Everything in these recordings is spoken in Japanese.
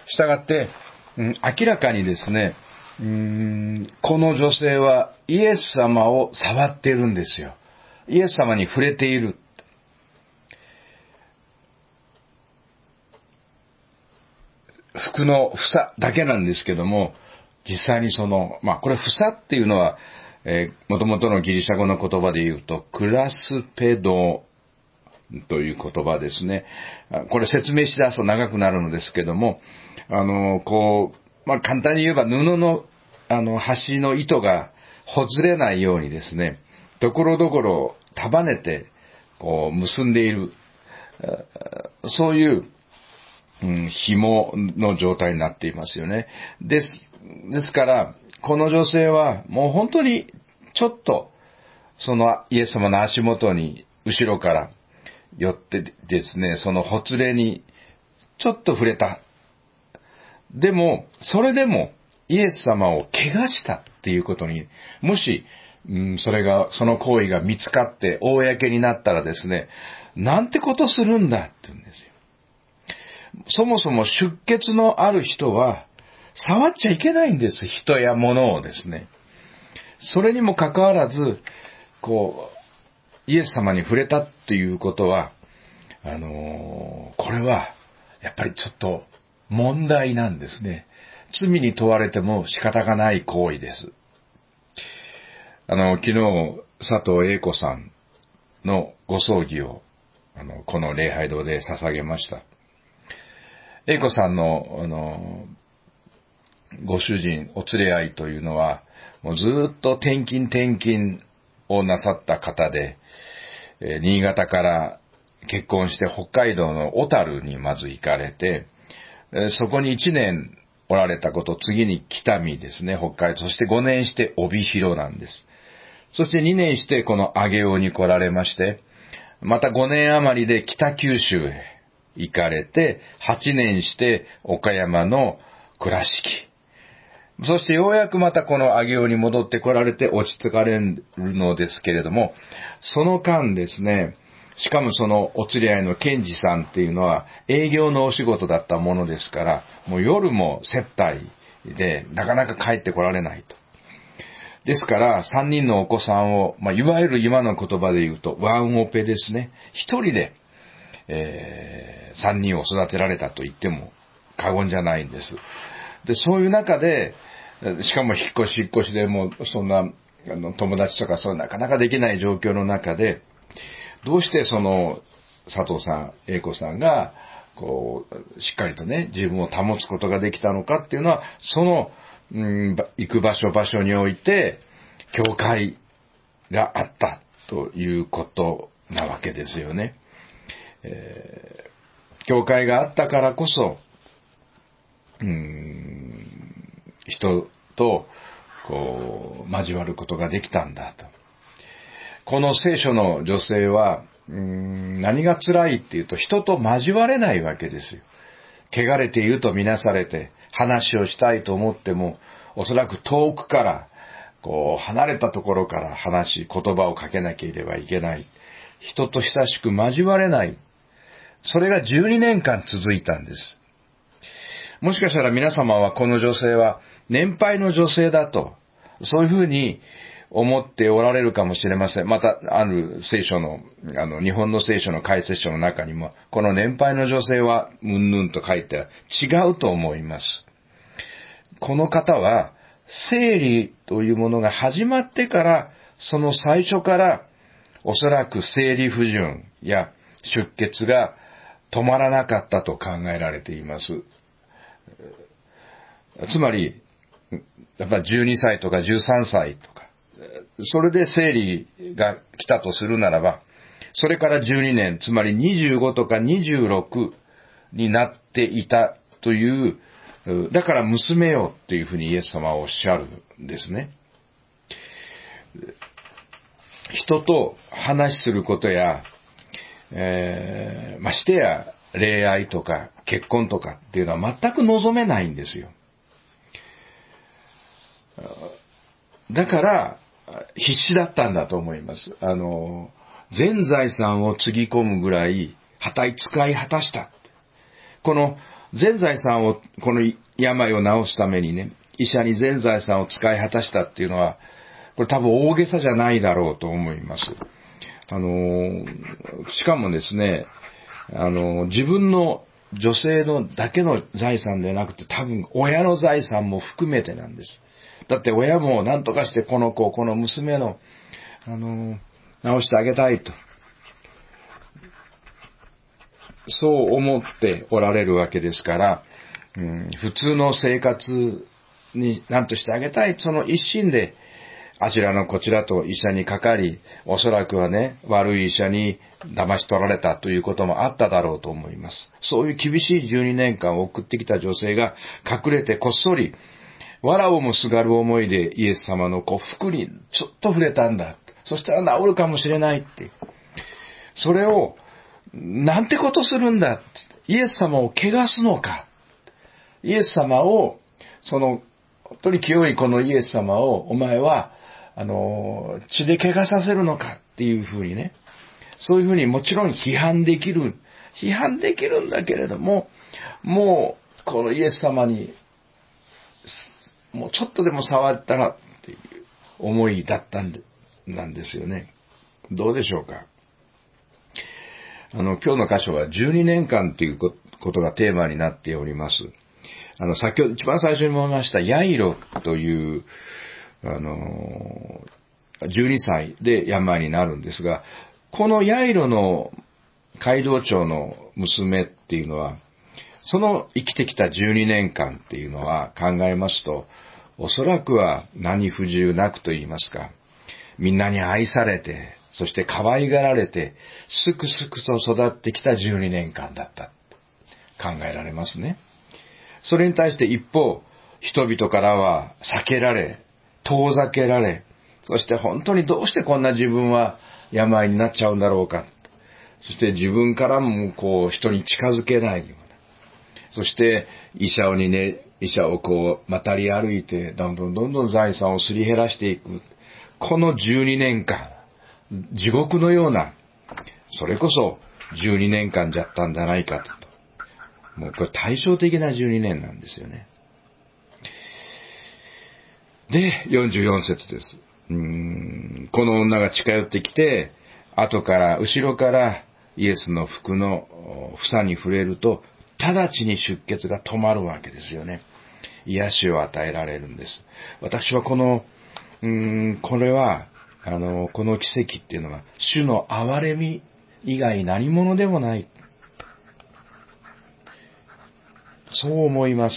したがって、明らかにですね、この女性はイエス様を触っているんですよ。イエス様に触れている。服の房だけなんですけども、実際にこれ房っていうのは、元々のギリシャ語の言葉で言うと、クラスペドという言葉ですね。これ説明しだすと長くなるのですけども、簡単に言えば布の、端の糸がほつれないようにですね、ところどころ束ねて、結んでいる、そういう、紐の状態になっていますよね。ですから、この女性はもう本当にちょっと、そのイエス様の足元に後ろから寄ってですね、そのほつれにちょっと触れた。でも、それでもイエス様を怪我したっていうことに、もし、その行為が見つかって公になったらですね、なんてことするんだって言うんですよ。そもそも出血のある人は触っちゃいけないんです。人や物をですね。それにもかかわらず、イエス様に触れたっていうことは、これはやっぱりちょっと問題なんですね。罪に問われても仕方がない行為です。昨日、佐藤英子さんのご葬儀を、この礼拝堂で捧げました。英子さんの、ご主人、お連れ合いというのは、もうずっと転勤をなさった方で、新潟から結婚して北海道の小樽にまず行かれて、そこに1年おられたこと、次に北見ですね、北海道、そして5年して帯広なんです。そして2年してこの上尾に来られまして、また5年余りで北九州へ行かれて、8年して岡山の倉敷。そしてようやくまたこの上尾に戻って来られて落ち着かれるのですけれども、その間ですね、しかもそのお連れ合いの健二さんっていうのは営業のお仕事だったものですから、もう夜も接待でなかなか帰って来られないと。ですから3人のお子さんを、いわゆる今の言葉で言うとワンオペですね。一人で、3人を育てられたと言っても過言じゃないんです。で、そういう中で、しかも引っ越しでもうそんな友達とかそうなかなかできない状況の中で、どうしてその佐藤さん、英子さんがしっかりとね自分を保つことができたのかっていうのは、その、行く場所において教会があったということなわけですよね。教会があったからこそ、人と交わることができたんだと。この聖書の女性は何が辛いっていうと、人と交われないわけですよ。汚れているとみなされて話をしたいと思っても、おそらく遠くから離れたところから言葉をかけなければいけない。人と親しく交われない。それが12年間続いたんです。もしかしたら皆様はこの女性は年配の女性だと、そういうふうに思っておられるかもしれません。また、ある聖書の、日本の聖書の解説書の中にも、この年配の女性は、うんぬんと書いて違うと思います。この方は、生理というものが始まってから、その最初から、おそらく生理不順や出血が止まらなかったと考えられています。つまり、やっぱり12歳とか13歳とか、それで生理が来たとするならば、それから12年、つまり25とか26になっていたという、だから娘よっていうふうにイエス様はおっしゃるんですね。人と話することや、ましてや恋愛とか結婚とかっていうのは全く望めないんですよ。だから必死だったんだと思います。全財産をつぎ込むぐらい使い果たした。この全財産を、この病を治すためにね、医者に全財産を使い果たしたっていうのは、これ多分大げさじゃないだろうと思います。しかもですね、自分の女性のだけの財産ではなくて、多分親の財産も含めてなんです。だって親も何とかしてこの子、この娘の、治してあげたいと。そう思っておられるわけですから、普通の生活に何としてあげたい、その一心で、あちらのこちらと医者にかかり、おそらくはね、悪い医者に騙し取られたということもあっただろうと思います。そういう厳しい12年間を送ってきた女性が隠れてこっそり、藁をもすがる思いでイエス様の服にちょっと触れたんだ。そしたら治るかもしれないって。それを、なんてことするんだって。イエス様を汚すのか。イエス様を、本当に清いこのイエス様を、お前は、血で汚させるのかっていうふうにね。そういうふうにもちろん批判できるんだけれども、もう、このイエス様に、もうちょっとでも触ったらっていう思いだったなんですよね。どうでしょうか。今日の箇所は12年間ということがテーマになっております。先ほど一番最初に申しましたヤイロという、12歳で病になるんですが、このヤイロの街道長の娘っていうのは、その生きてきた12年間っていうのは考えますと、おそらくは何不自由なくと言いますか、みんなに愛されて、そして可愛がられて、すくすくと育ってきた12年間だった考えられますね。それに対して一方、人々からは避けられ、遠ざけられ、そして本当にどうしてこんな自分は病になっちゃうんだろうか。そして自分からも人に近づけないような。そして医者を渡り歩いて、どんどん財産をすり減らしていく。この12年間、地獄のような、それこそ12年間じゃったんじゃないかと。もうこれ対照的な12年なんですよね。で、44節です。この女が近寄ってきて、後ろからイエスの服の房に触れると、直ちに出血が止まるわけですよね。癒しを与えられるんです。私はこれは、この奇跡っていうのは、主の憐れみ以外何者でもない。そう思います。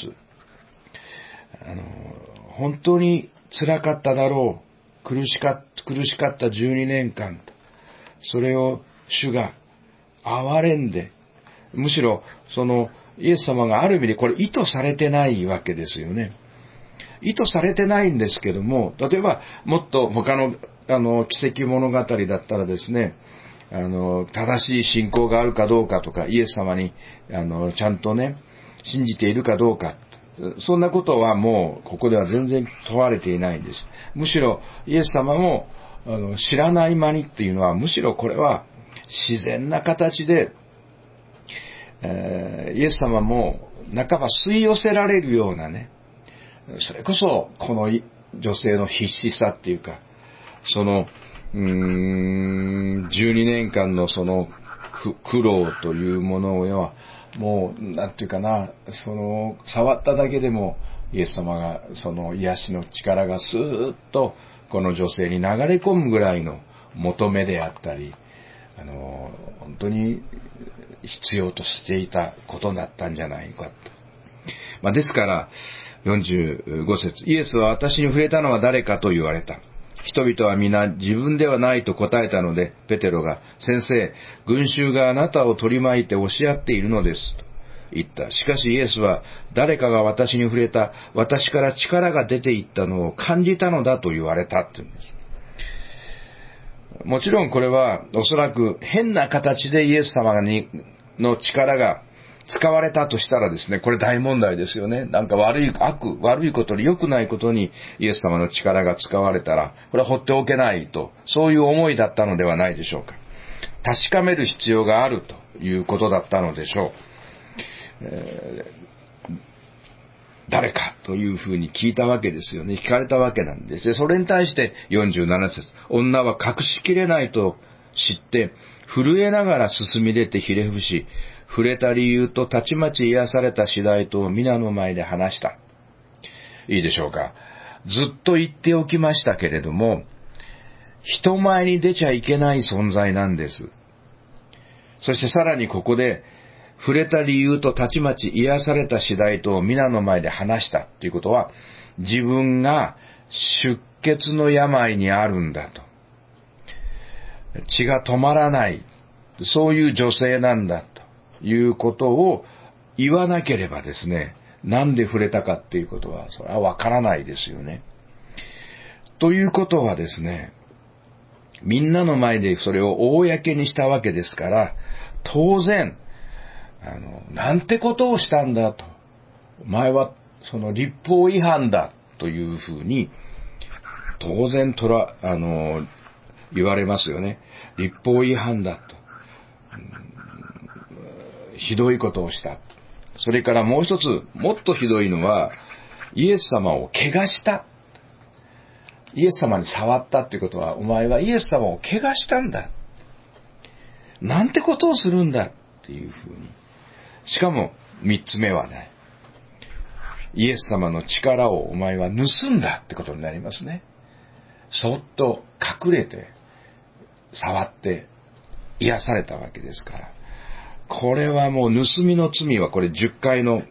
本当に辛かっただろう。苦しかった12年間。それを主が憐れんで、むしろイエス様がある意味でこれ意図されてないわけですよね。意図されてないんですけども、例えばもっと他の奇跡物語だったらですね、正しい信仰があるかどうかとか、イエス様にちゃんとね信じているかどうか、そんなことはもうここでは全然問われていないんです。むしろイエス様も知らない間にっていうのは、むしろこれは自然な形で、イエス様も半ば吸い寄せられるようなね、それこそこの女性の必死さっていうか、12年間の苦労というものをもうなんていうかな、触っただけでもイエス様が癒しの力がスーッとこの女性に流れ込むぐらいの求めであったり、本当に必要としていたことだったんじゃないかと。ですから45節、イエスは私に触れたのは誰かと言われた。人々は皆自分ではないと答えたので、ペテロが、先生、群衆があなたを取り巻いて押し合っているのですと言った。しかしイエスは、誰かが私に触れた、私から力が出ていったのを感じたのだと言われたって言うんです。もちろんこれはおそらく変な形でイエス様の力が使われたとしたらですね、これ大問題ですよね。なんか悪いことに良くないことにイエス様の力が使われたら、これは放っておけないと、そういう思いだったのではないでしょうか。確かめる必要があるということだったのでしょ誰かというふうに聞いたわけですよね。聞かれたわけなんです。それに対して47節、女は隠しきれないと知って、震えながら進み出てひれ伏し、触れた理由とたちまち癒された次第と皆の前で話した。いいでしょうか。ずっと言っておきましたけれども、人前に出ちゃいけない存在なんです。そしてさらにここで、触れた理由とたちまち癒された次第と皆の前で話したということは、自分が出血の病にあるんだと。血が止まらない。そういう女性なんだということを言わなければですね、なんで触れたかっていうことは、それはわからないですよね。ということはですね、みんなの前でそれを公にしたわけですから、当然、なんてことをしたんだと。お前はその立法違反だというふうに、当然言われますよね。立法違反だと。ひどいことをした。それからもう一つ、もっとひどいのは、イエス様を怪我した。イエス様に触ったっていうことは、お前はイエス様を怪我したんだ。なんてことをするんだっていうふうに。しかも、三つ目はね、イエス様の力をお前は盗んだってことになりますね。そっと隠れて、触って、癒されたわけですから。これはもう盗みの罪はこれ10回の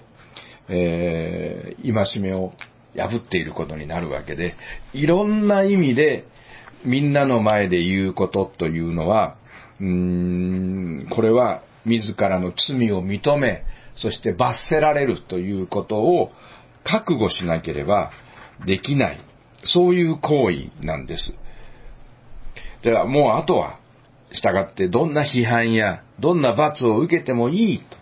戒めを破っていることになるわけで、いろんな意味でみんなの前で言うことというのは、これは自らの罪を認め、そして罰せられるということを覚悟しなければできない。そういう行為なんです。ではもうあとは、従ってどんな批判やどんな罰を受けてもいいと。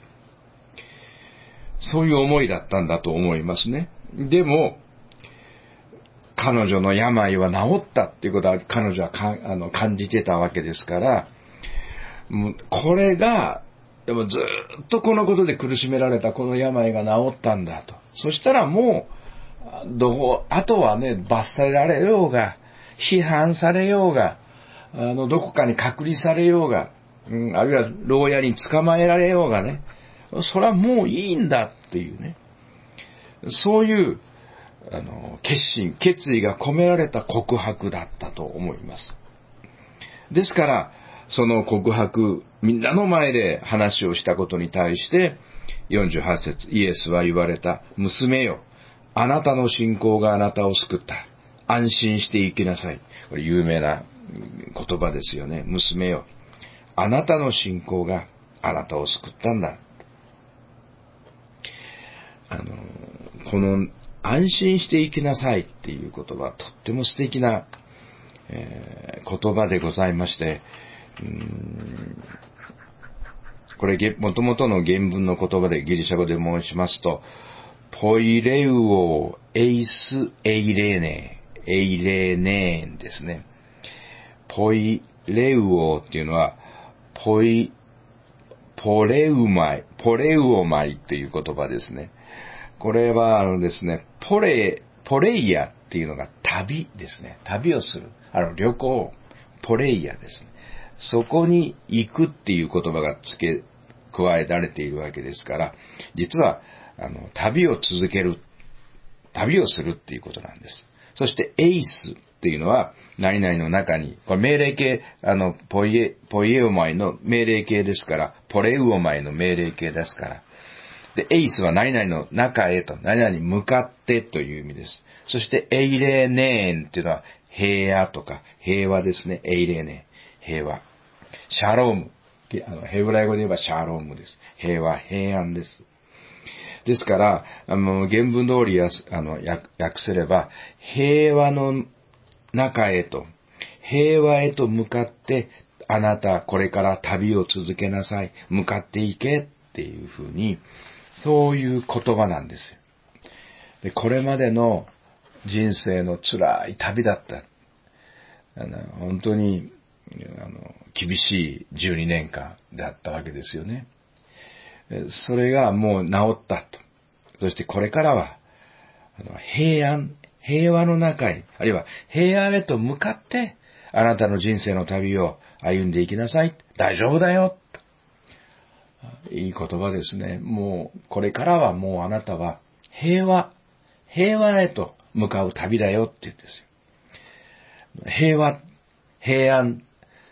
そういう思いだったんだと思いますね。でも、彼女の病は治ったっていうことは彼女は感じてたわけですから、これが、でもずっとこのことで苦しめられたこの病が治ったんだと。そしたらもう、あとはね、罰せられようが、批判されようが、どこかに隔離されようが、あるいは牢屋に捕まえられようがね、それはもういいんだっていうね、そういう決意が込められた告白だったと思います。ですから、その告白、みんなの前で話をしたことに対して、48節、イエスは言われた。娘よ、あなたの信仰があなたを救った。安心して生きなさい。これ有名な言葉ですよね。娘よ、あなたの信仰があなたを救ったんだ。この安心して生きなさいっていう言葉はとっても素敵な、言葉でございまして、これ元々の原文の言葉でギリシャ語で申しますと、ポイレウオエイスエイレーネーンですね。ポイレウオっていうのは、ポレウオマイという言葉ですね。これはですね、ポレイヤっていうのが旅ですね。旅をする。旅行、ポレイヤですね。そこに行くっていう言葉が加えられているわけですから、実は、旅を続ける、旅をするっていうことなんです。そして、エイスっていうのは、何々の中に、これ命令形、ポイエオマイの命令形ですから、ポレウオマイの命令形ですから、で、エイスは何々の中へと、何々に向かってという意味です。そして、エイレーネーンっていうのは、平和とか、平和ですね。エイレーネーン、平和。シャローム。ヘブライ語で言えばシャロームです。平和、平安です。ですから、原文通り訳せれば、平和の中へと、平和へと向かって、あなたこれから旅を続けなさい。向かっていけっていうふうに、そういう言葉なんですよ。で、これまでの人生の辛い旅だった。本当に、厳しい12年間であったわけですよね。 それがもう治ったと。そしてこれからは、平和の中へ、あるいは平和へと向かって、あなたの人生の旅を歩んでいきなさい。大丈夫だよ。いい言葉ですね。もう、これからはもうあなたは平和へと向かう旅だよって言うんですよ。平安。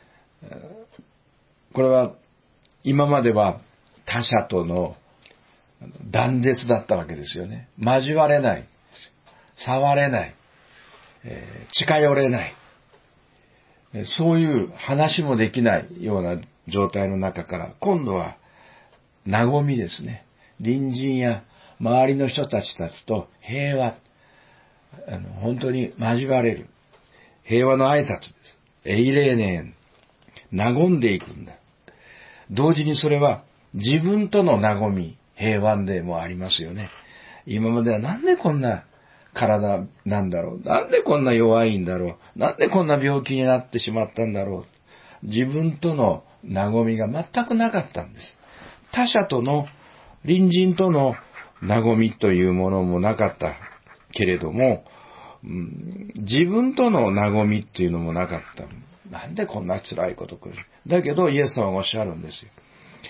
これは、今までは他者との断絶だったわけですよね。交われない。触れない。近寄れない。そういう話もできないような状態の中から、今度は、和みですね。隣人や周りの人たちと平和。本当に交われる。平和の挨拶です。エイレーネーン。和んでいくんだ。同時にそれは自分との和み、平和でもありますよね。今まではなんでこんな体なんだろう。なんでこんな弱いんだろう。なんでこんな病気になってしまったんだろう。自分との和みが全くなかったんです。他者との、隣人との和みというものもなかったけれども、自分との和みっていうのもなかった。なんでこんな辛いこと来る。だけどイエス様がおっしゃるんですよ。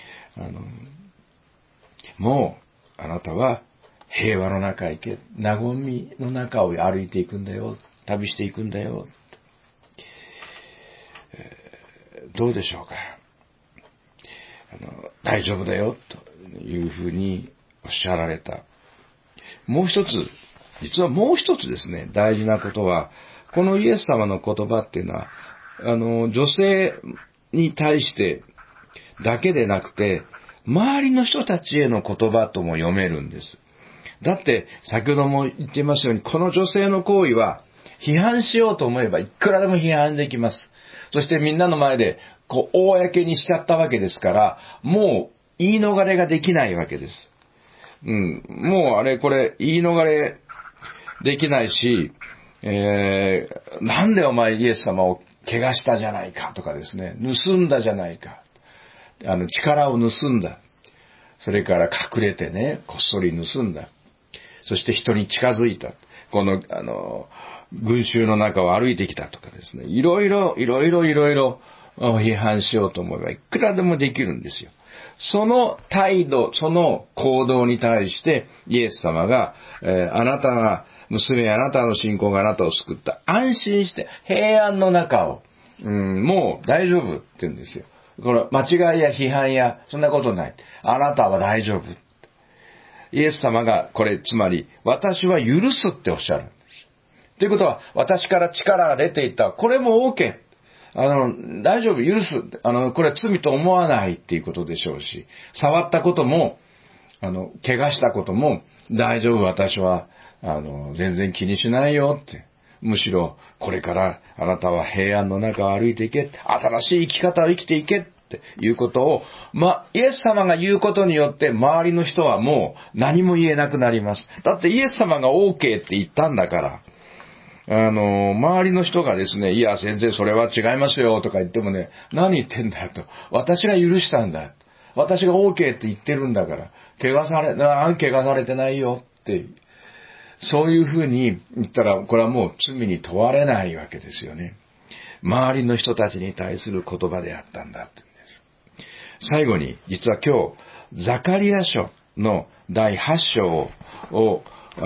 もうあなたは平和の中へ行け。和みの中を歩いていくんだよ。旅していくんだよ。どうでしょうか。大丈夫だよというふうにおっしゃられた。もう一つ、実はもう一つですね、大事なことは、このイエス様の言葉っていうのは、女性に対してだけでなくて、周りの人たちへの言葉とも読めるんです。だって、先ほども言っていますように、この女性の行為は、批判しようと思えばいくらでも批判できます。そしてみんなの前で、公にしちゃったわけですから、もう言い逃れができないわけです。もうあれこれ言い逃れできないし、なんでお前イエス様を怪我したじゃないかとかですね、盗んだじゃないか。力を盗んだ。それから隠れてね、こっそり盗んだ。そして人に近づいた。この、群衆の中を歩いてきたとかですね。いろいろ批判しようと思えばいくらでもできるんですよ。その態度、その行動に対してイエス様が、あなたが、娘、あなたの信仰があなたを救った。安心して平安の中を、もう大丈夫って言うんですよ。これ間違いや批判やそんなことない。あなたは大丈夫。イエス様がこれつまり私は許すっておっしゃるんです。ということは私から力が出ていった。これも OK。大丈夫、許す。これは罪と思わないっていうことでしょうし、触ったことも、怪我したことも大丈夫、私は、全然気にしないよって。むしろ、これからあなたは平安の中を歩いていけ。新しい生き方を生きていけっていうことを、イエス様が言うことによって周りの人はもう何も言えなくなります。だってイエス様が OK って言ったんだから。周りの人がですね、いや、先生それは違いますよとか言ってもね、何言ってんだよと。私が許したんだ。私が OK って言ってるんだから。怪我されてないよって。そういうふうに言ったら、これはもう罪に問われないわけですよね。周りの人たちに対する言葉であったんだって言うんです。最後に、実は今日、ザカリア書の第8章を、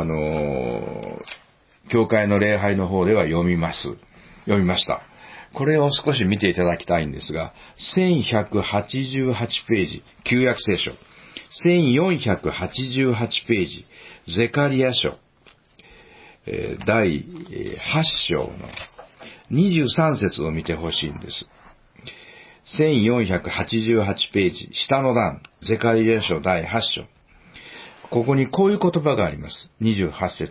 教会の礼拝の方では読みました。これを少し見ていただきたいんですが、1188ページ、旧約聖書。1488ページ、ゼカリア書、第8章の23節を見てほしいんです。1488ページ、下の段、ゼカリア書第8章。ここにこういう言葉があります。23節。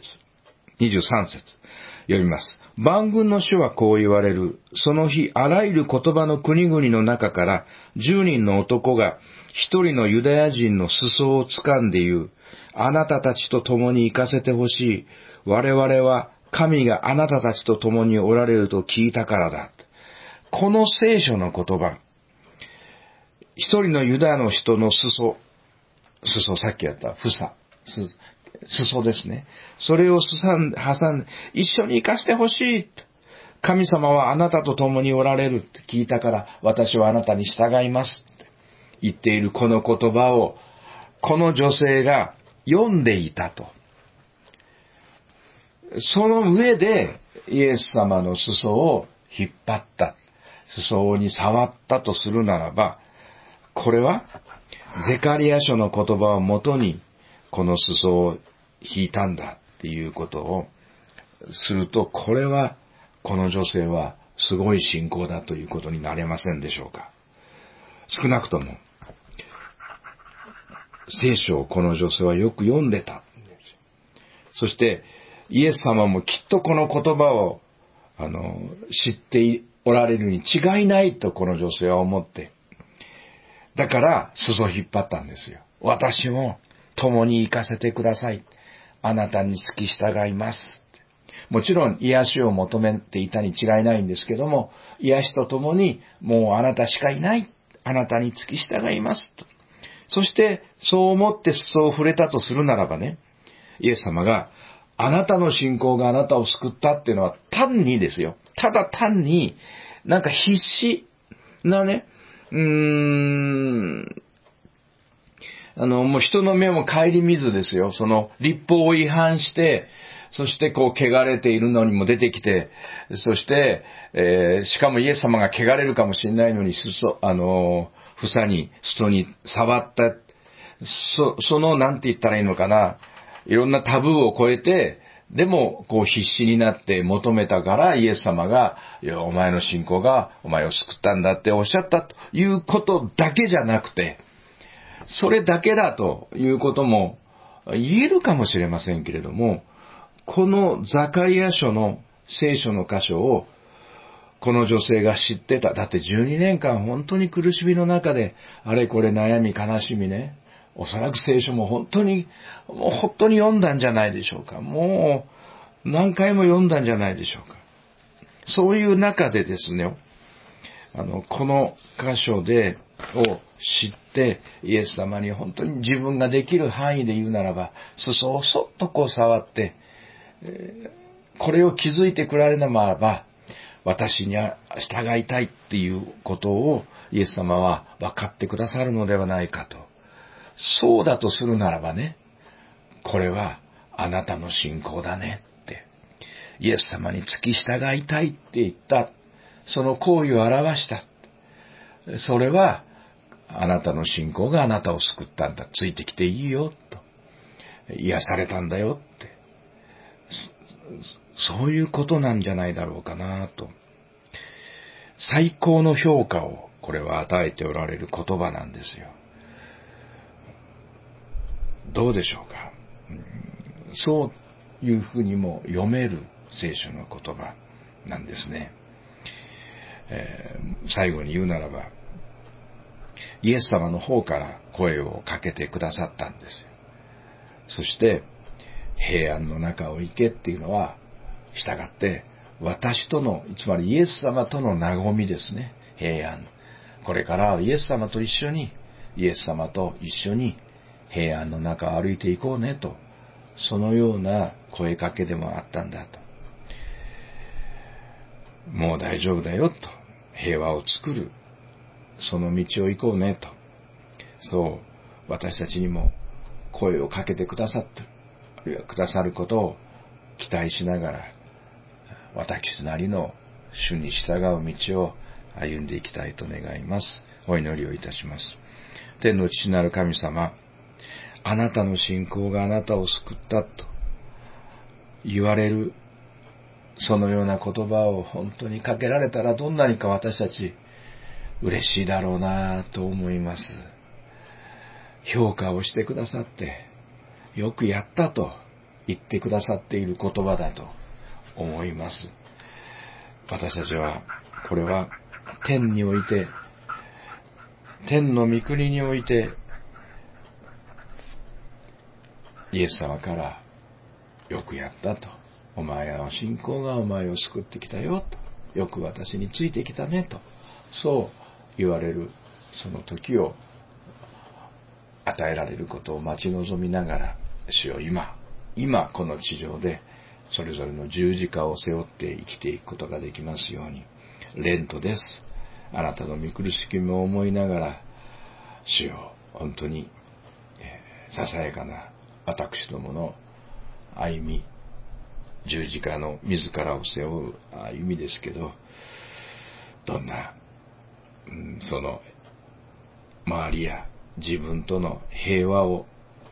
読みます。万軍の主はこう言われる。その日、あらゆる言葉の国々の中から、10人の男が、一人のユダヤ人の裾を掴んで言う。あなたたちと共に行かせてほしい。我々は、神があなたたちと共におられると聞いたからだ。この聖書の言葉。一人のユダヤの人の裾。 裾、さっきやった裾ですね。それを挟んで、一緒に行かせてほしい。神様はあなたと共におられるって聞いたから、私はあなたに従いますって言っているこの言葉を、この女性が読んでいたと。その上でイエス様の裾を引っ張った。裾に触ったとするならば、これはゼカリヤ書の言葉をもとにこの裾を引いたんだっていうことをすると、これはこの女性はすごい信仰だということになれませんでしょうか。少なくとも聖書をこの女性はよく読んでたんですよ。そしてイエス様もきっとこの言葉を知っておられるに違いないとこの女性は思って、だから裾を引っ張ったんですよ。私も共に行かせてください。あなたに付き従います。もちろん癒しを求めていたに違いないんですけども、癒しとともにもうあなたしかいない。あなたに付き従いますと。そしてそう思って裾を触れたとするならばね、イエス様があなたの信仰があなたを救ったっていうのは単にですよ。ただ単になんか必死なね、もう人の目も顧みずですよ。その律法を違反して、そしてこう汚れているのにも出てきて、そして、しかもイエス様が汚れるかもしれないのに、裾に触った。そのなんて言ったらいいのかな。いろんなタブーを超えて、でもこう必死になって求めたからイエス様が、いや、お前の信仰がお前を救ったんだっておっしゃったということだけじゃなくて、それだけだということも言えるかもしれませんけれども、このザカリヤ書の聖書の箇所をこの女性が知ってた。だって12年間本当に苦しみの中であれこれ悩み悲しみね、おそらく聖書も本当に読んだんじゃないでしょうか。もう何回も読んだんじゃないでしょうか。そういう中でですね、この箇所を知ってイエス様に本当に自分ができる範囲で言うならば、裾をそっとこう触って、これを気づいてくられならば、私には従いたいっていうことをイエス様は分かってくださるのではないかと。そうだとするならばね、これはあなたの信仰だねって、イエス様に付き従いたいって言った、その行為を表した。それはあなたの信仰があなたを救ったんだ。ついてきていいよと。癒されたんだよって。そういうことなんじゃないだろうかなと。最高の評価をこれは与えておられる言葉なんですよ。どうでしょうか。そういうふうにも読める聖書の言葉なんですね。最後に言うならば、イエス様の方から声をかけてくださったんですよ。そして平安の中を行けっていうのは、従って私との、つまりイエス様との和みですね。平安。これからはイエス様と一緒に平安の中を歩いていこうねと、そのような声かけでもあったんだと。もう大丈夫だよと、平和を作る、その道を行こうねと、そう私たちにも声をかけてくださって、あるいはくださることを期待しながら、私なりの主に従う道を歩んでいきたいと願います。お祈りをいたします。天の父なる神様、あなたの信仰があなたを救ったと言われる、そのような言葉を本当にかけられたら、どんなにか私たち嬉しいだろうなと思います。評価をしてくださって、よくやったと言ってくださっている言葉だと思います。私たちは、これは天において、天の御国において、イエス様からよくやったと、お前の信仰がお前を救ってきたよと、よく私についてきたねと、そう言われるその時を与与えられることを待ち望みながら、主よ今この地上でそれぞれの十字架を背負って生きていくことができますように。レントです。あなたの御苦しき目を思いながら、主よ本当に、ささやかな私どもの歩み、十字架の自らを背負う歩みですけど、どんな、その周りや自分との平和を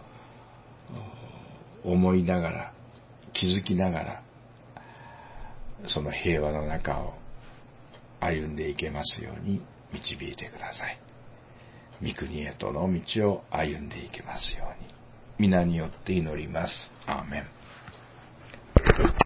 思いながら、気づきながら、その平和の中を歩んでいけますように導いてください。御国へとの道を歩んでいけますように。皆によって祈ります。アーメン。